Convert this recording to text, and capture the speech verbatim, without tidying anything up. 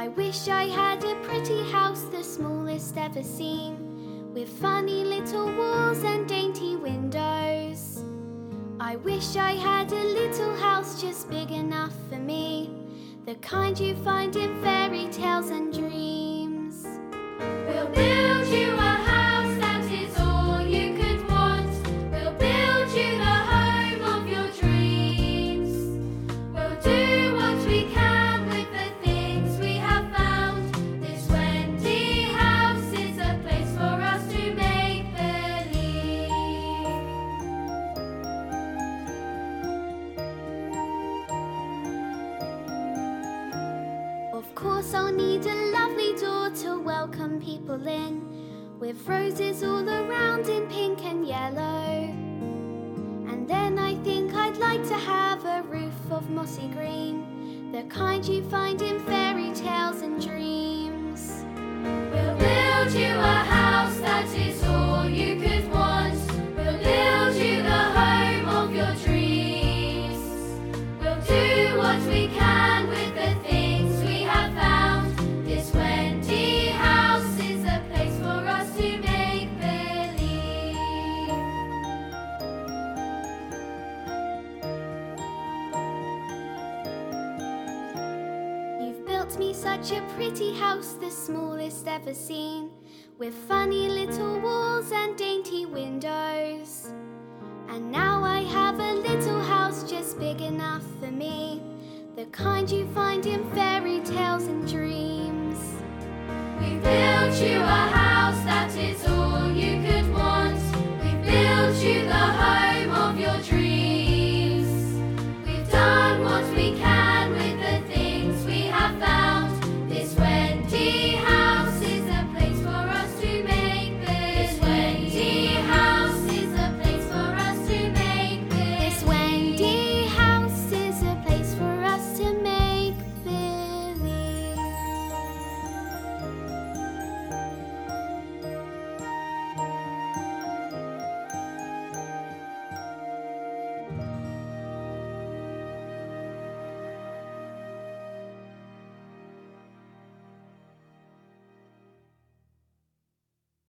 I wish I had a pretty house, the smallest ever seen, with funny little walls and dainty windows. I wish I had a little house just big enough for me, the kind you find in fairy tales and dreams. We'll build you a house that is all you could want. We'll build you the home of your dreams. We'll do what we can with the things we have found. This Wendy house is a place for us to make believe. Of course I'll need a lovely door to welcome people in, with roses all around in pink and yellow. And then I think I'd like to have a roof of mossy green, the kind you find in fairy tales and dreams. We'll build you a house that is all you could want. We'll build you the home of your dreams. We'll do what we can with the things we have found. This Wendy house is a place for us to make believe. You've built me such a pretty house, the smallest ever seen, with funny little walls and dainty windows. And now I have a little house just big enough for me, the kind you find in fairy tales and dreams. We built you a house that is all